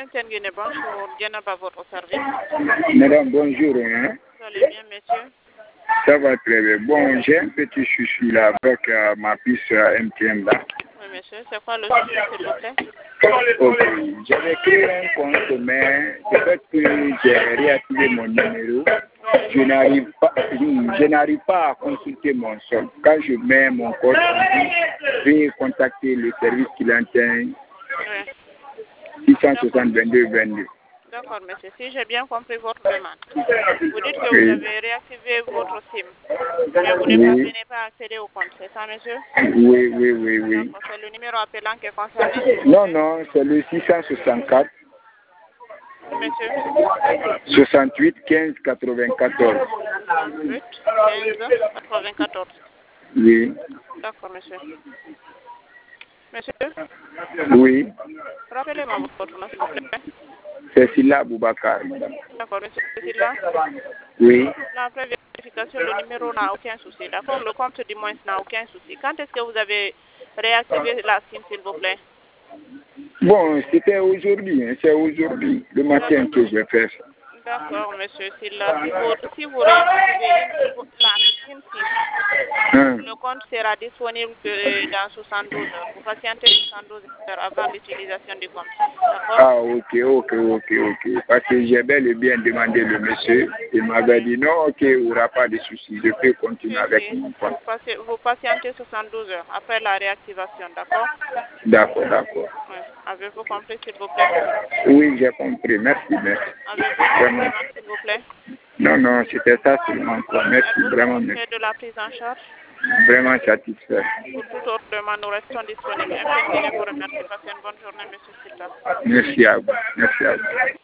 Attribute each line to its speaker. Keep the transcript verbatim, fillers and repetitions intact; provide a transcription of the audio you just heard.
Speaker 1: Interguine, bonjour. Diana à votre service.
Speaker 2: Madame, bonjour. Hein?
Speaker 1: Vous allez bien, monsieur?
Speaker 2: Ça va très bien. Bon, j'ai un petit souci là avec euh, ma puce euh, M T N là.
Speaker 1: Oui, monsieur. C'est quoi le souci, s'il vous plaît?
Speaker 2: Ok. J'avais créé un compte, mais du fait que j'ai réactivé mon numéro, je n'arrive pas, je n'arrive pas à consulter mon solde. Quand je mets mon code, je vais contacter le service clientèle
Speaker 1: Oui.
Speaker 2: six cent soixante vingt-deux vingt-deux.
Speaker 1: D'accord, monsieur. Si j'ai bien compris votre demande, vous dites que
Speaker 2: Oui.
Speaker 1: vous avez réactivé votre SIM, mais vous ne
Speaker 2: Oui.
Speaker 1: parvenez pas à accéder au compte, c'est ça, monsieur?
Speaker 2: Oui, oui, oui, oui.
Speaker 1: D'accord, c'est le numéro appelant qui est concerné.
Speaker 2: Non, non, c'est le six cent soixante-quatre,
Speaker 1: Monsieur?
Speaker 2: soixante-huit, quinze, quatre-vingt-quatorze.
Speaker 1: soixante-huit, quinze, quatre-vingt-quatorze.
Speaker 2: Oui.
Speaker 1: D'accord, monsieur. Monsieur,
Speaker 2: Oui.
Speaker 1: rappelez-moi votre nom, s'il vous plaît.
Speaker 2: C'est Silla Boubacar, madame.
Speaker 1: D'accord, monsieur. C'est là.
Speaker 2: Oui.
Speaker 1: La après vérification, le numéro n'a aucun souci. D'accord, le compte du moins n'a aucun souci. Quand est-ce que vous avez réactivé la SIM, s'il vous plaît?
Speaker 2: Bon, c'était aujourd'hui, hein, c'est aujourd'hui, le matin que je vais faire ça.
Speaker 1: D'accord, monsieur Silla. Si vous, si vous réactivez une, la, une SIM,
Speaker 2: Hein.
Speaker 1: le compte sera disponible que dans soixante-douze heures. Vous patientez soixante-douze heures avant l'utilisation du compte. D'accord?
Speaker 2: Ah, ok, ok, ok, ok. Parce que j'ai bel et bien demandé le monsieur. Il m'avait dit non, ok, il n'y aura pas de souci. Je peux continuer
Speaker 1: Si,
Speaker 2: avec
Speaker 1: si.
Speaker 2: mon compte.
Speaker 1: Vous, passez, vous patientez soixante-douze heures après la réactivation. D'accord?
Speaker 2: D'accord, d'accord.
Speaker 1: Oui. Avez-vous compris, s'il vous plaît?
Speaker 2: Oui, j'ai compris. Merci, merci.
Speaker 1: Avez-vous une autre
Speaker 2: Vraiment.
Speaker 1: demande, s'il vous plaît?
Speaker 2: Non, non, c'était ça seulement. Quoi. Merci,
Speaker 1: Êtes-vous
Speaker 2: vraiment,
Speaker 1: satisfait
Speaker 2: merci.
Speaker 1: de la prise en charge?
Speaker 2: Vraiment satisfait.
Speaker 1: Pour toute autre demande, nous restons disponibles. M T N Guinée vous remercie. Passez une bonne journée, monsieur Silla.
Speaker 2: Merci à vous. Merci à vous.